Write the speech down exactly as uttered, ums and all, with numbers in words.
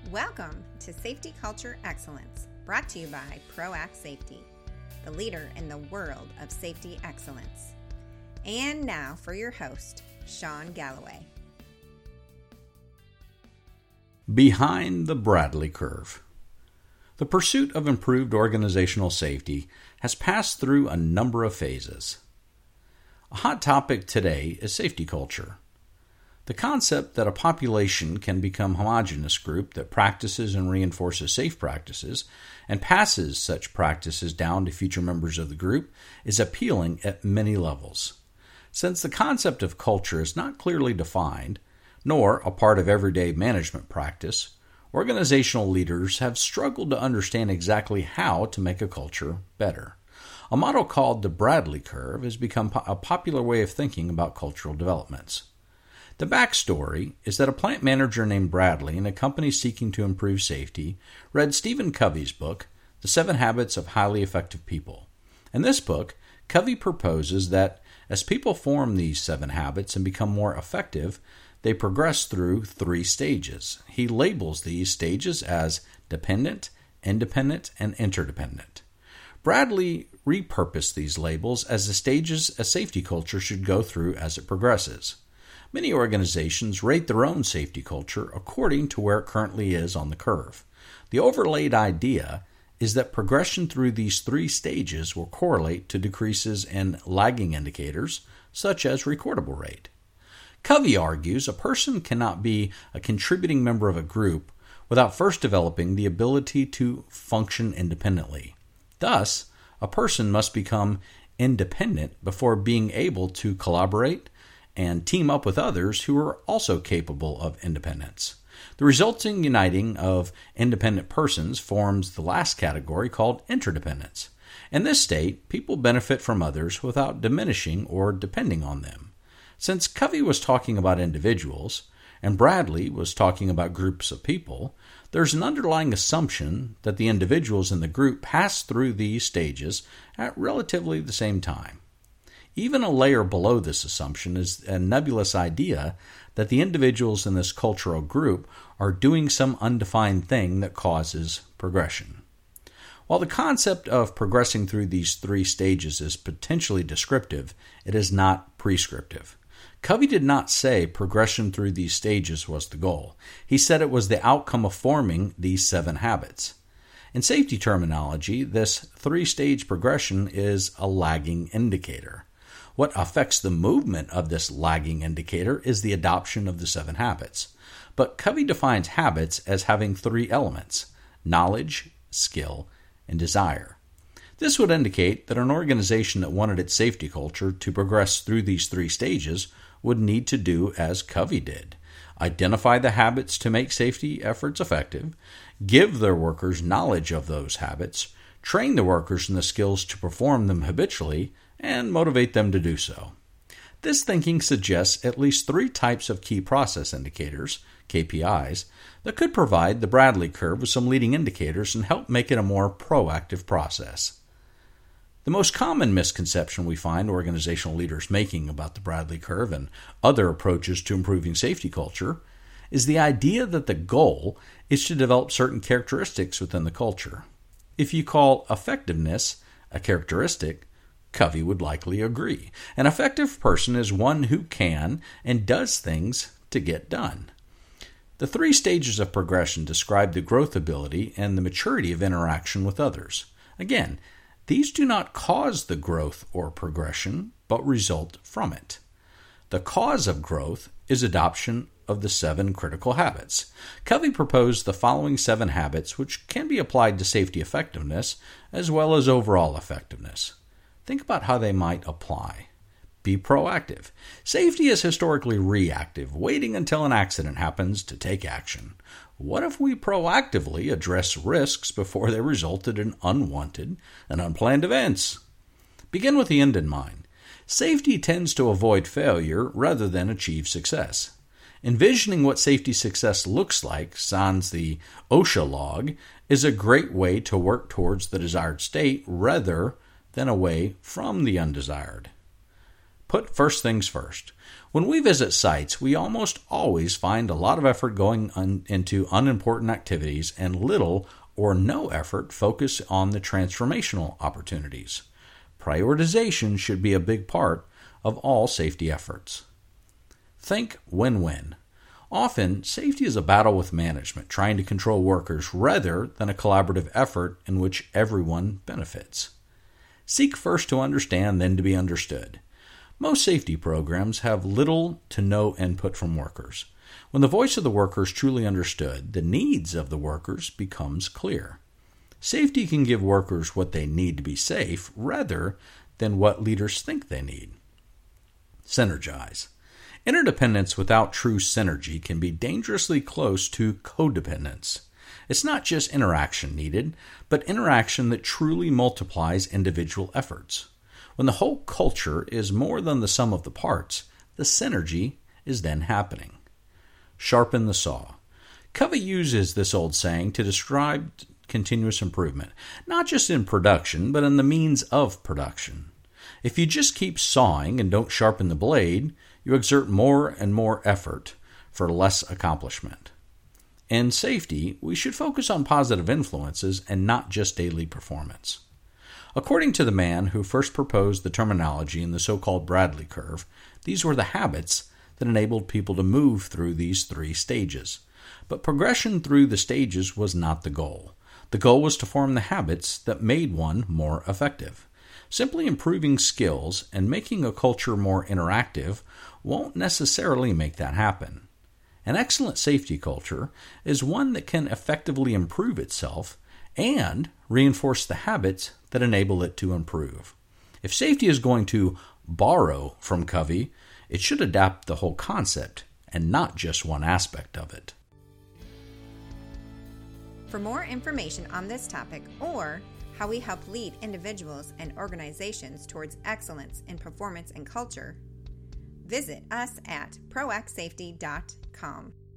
Welcome to Safety Culture Excellence, brought to you by ProAct Safety, the leader in the world of safety excellence. And now for your host, Sean Galloway. Behind the Bradley Curve. The pursuit of improved organizational safety has passed through a number of phases. A hot topic today is safety culture. The concept that a population can become a homogeneous group that practices and reinforces safe practices and passes such practices down to future members of the group is appealing at many levels. Since the concept of culture is not clearly defined, nor a part of everyday management practice, organizational leaders have struggled to understand exactly how to make a culture better. A model called the Bradley Curve has become a popular way of thinking about cultural developments. The backstory is that a plant manager named Bradley in a company seeking to improve safety read Stephen Covey's book, The Seven Habits of Highly Effective People. In this book, Covey proposes that as people form these seven habits and become more effective, they progress through three stages. He labels these stages as dependent, independent, and interdependent. Bradley repurposed these labels as the stages a safety culture should go through as it progresses. Many organizations rate their own safety culture according to where it currently is on the curve. The overlaid idea is that progression through these three stages will correlate to decreases in lagging indicators, such as recordable rate. Covey argues a person cannot be a contributing member of a group without first developing the ability to function independently. Thus, a person must become independent before being able to collaborate and team up with others who are also capable of independence. The resulting uniting of independent persons forms the last category called interdependence. In this state, people benefit from others without diminishing or depending on them. Since Covey was talking about individuals, and Bradley was talking about groups of people, there's an underlying assumption that the individuals in the group pass through these stages at relatively the same time. Even a layer below this assumption is a nebulous idea that the individuals in this cultural group are doing some undefined thing that causes progression. While the concept of progressing through these three stages is potentially descriptive, it is not prescriptive. Covey did not say progression through these stages was the goal. He said it was the outcome of forming these seven habits. In safety terminology, this three-stage progression is a lagging indicator. What affects the movement of this lagging indicator is the adoption of the seven habits. But Covey defines habits as having three elements: knowledge, skill, and desire. This would indicate that an organization that wanted its safety culture to progress through these three stages would need to do as Covey did: identify the habits to make safety efforts effective, give their workers knowledge of those habits, train the workers in the skills to perform them habitually, and motivate them to do so. This thinking suggests at least three types of key process indicators, K P Is, that could provide the Bradley curve with some leading indicators and help make it a more proactive process. The most common misconception we find organizational leaders making about the Bradley curve and other approaches to improving safety culture is the idea that the goal is to develop certain characteristics within the culture. If you call effectiveness a characteristic, Covey would likely agree. An effective person is one who can and does things to get done. The three stages of progression describe the growth ability and the maturity of interaction with others. Again, these do not cause the growth or progression, but result from it. The cause of growth is adoption of the seven critical habits. Covey proposed the following seven habits, which can be applied to safety effectiveness as well as overall effectiveness. Think about how they might apply. Be proactive. Safety is historically reactive, waiting until an accident happens to take action. What if we proactively address risks before they resulted in unwanted and unplanned events? Begin with the end in mind. Safety tends to avoid failure rather than achieve success. Envisioning what safety success looks like, sans the OSHA log, is a great way to work towards the desired state rather than away from the undesired. Put first things first. When we visit sites, we almost always find a lot of effort going un- into unimportant activities and little or no effort focused on the transformational opportunities. Prioritization should be a big part of all safety efforts. Think win-win. Often, safety is a battle with management, trying to control workers rather than a collaborative effort in which everyone benefits. Seek first to understand, then to be understood. Most safety programs have little to no input from workers. When the voice of the worker is truly understood, the needs of the workers becomes clear. Safety can give workers what they need to be safe rather than what leaders think they need. Synergize. Interdependence without true synergy can be dangerously close to codependence. It's not just interaction needed, but interaction that truly multiplies individual efforts. When the whole culture is more than the sum of the parts, the synergy is then happening. Sharpen the saw. Covey uses this old saying to describe continuous improvement, not just in production, but in the means of production. If you just keep sawing and don't sharpen the blade, you exert more and more effort for less accomplishment. In safety, we should focus on positive influences and not just daily performance. According to the man who first proposed the terminology in the so-called Bradley curve, these were the habits that enabled people to move through these three stages. But progression through the stages was not the goal. The goal was to form the habits that made one more effective. Simply improving skills and making a culture more interactive won't necessarily make that happen. An excellent safety culture is one that can effectively improve itself and reinforce the habits that enable it to improve. If safety is going to borrow from Covey, it should adapt the whole concept and not just one aspect of it. For more information on this topic or how we help lead individuals and organizations towards excellence in performance and culture, visit us at proact safety dot com.